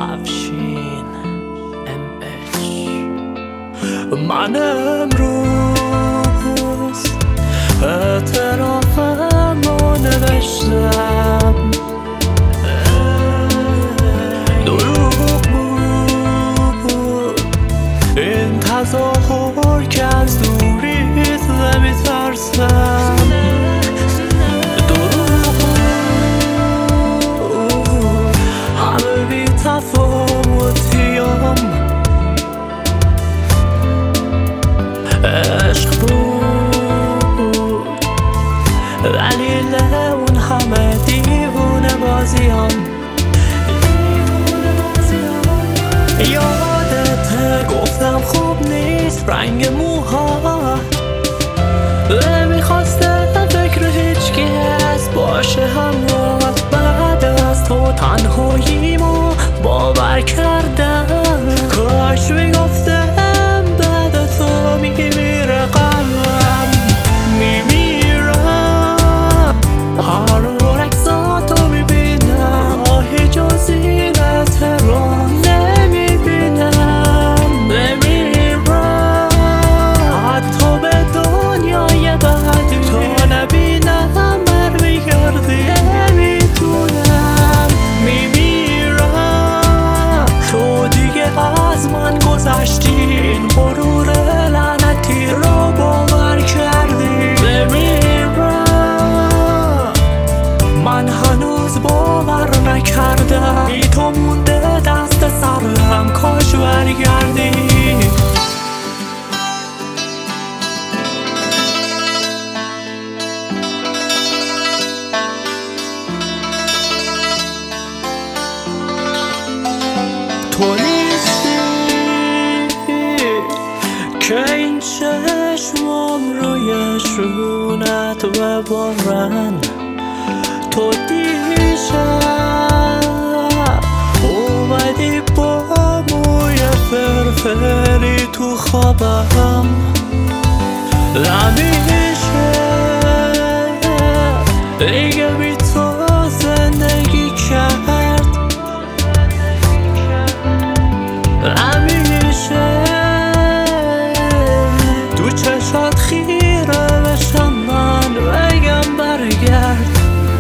افشین MH. من امروز اعترافم رو نوشتم، دروغ بود این تظاهر که از دوریت نمیترسم. دروغ بود همه بی تفاوتیم، عشق بود دلیل اون همه دیوونه بازیم. یادت گفتم خوب نیست رنگ موهات، نمیخواستم فکر هیچ کس باشه همراهت. بعد از تو تنهاییمو باور کردم، کاش میگفتم بعد تو میمیره قلبم، میمیرم. هر عکساتو میبینم آهی جز این احترام نمیبینم، نمیرم حتی به دنیای بعدی. تا نبینم برمیگردی نمیتونم، میمیرم. تو دیگه از من گذشتی، این غرور لعنتی رو باور کردی. نمیرم من هنوز باور نکردم، بی تو مونده دست سرم، کاش برگردی. تو نیستی که این چشمام روی شونت ببارن. تو دیشب اومدی با موی فرفری تو خوابم، نمیشه دیگه بی تو زندگی کرد. نمیشه تو چشات خیره بشم من بگم برگرد.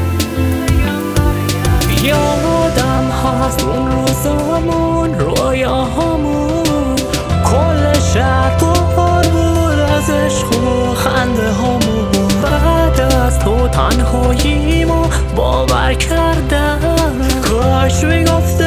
یادم هست اون روزامون رویاهامون، کل شهر پر بود از عشق و خنده هامون. بعد از تو تنهاییمو باور کردم، کاش میگفتم